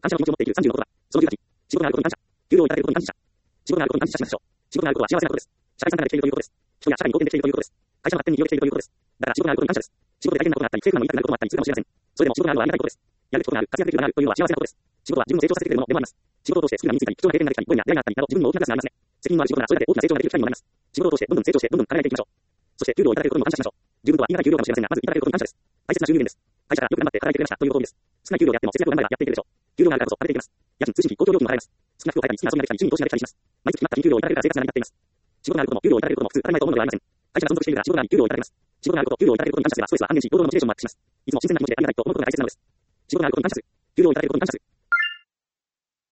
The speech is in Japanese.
感謝の気持ちを持っている30の男は、その10日、仕事があることに感謝。給料をいただけることに感謝しましょう。仕事があることに感謝しましょう。仕事があることは幸せなことです。社会参加ができているということです。人や社会に貢献できているということです。会社の発展に利用できているということです。だから仕事があることに感謝です。仕事で大変なことがあったり、政府の言いたくなることもあったりするかもしれません。それでも仕事があるのはありがたいことです。やるべきことがある、活躍できることがあるというのは幸せなことです。仕事は自分を成長させてくれるものでもあります。仕事を通してスキルが身についたり、貴重な経験ができたり、ご縁や出会いがあったりなど、自分にも大きなプラスがありますね。責任のある仕事ならそれだけ大きな成長ができる機会にもなります。仕事を通してどんどん成長して、どんどん輝いていきましょう。そして給料をいただけることにも感謝しましょう。十分とは言い難い給料かもしれませんが、まずいただけることに感謝です。大切な収入源です。会社からよく頑張って働いてくれましたというご褒美です。少ない給料であっても節約を頑張ればやっていけるでしょう。給料があるからこそ食べていけます。家賃、通信費、公共料金も払えます。好きな服を買えたり、好きな遊びができたり、趣味に投資ができたりします。毎月決まった日に給料をいただけるから生活が成り立っています。仕事があることも給料をいただけることも普通当たり前と思うのではありません。会社が存続しているから仕事があり給料をいただけます。仕事があること、給料をいただけることに感謝すればストレスは半減し、労働のモチベーションもアップします。いつも新鮮な気持ちでありがたいと思うことが大切なのです。仕事があることに感謝する。給料をいただけることに感謝する。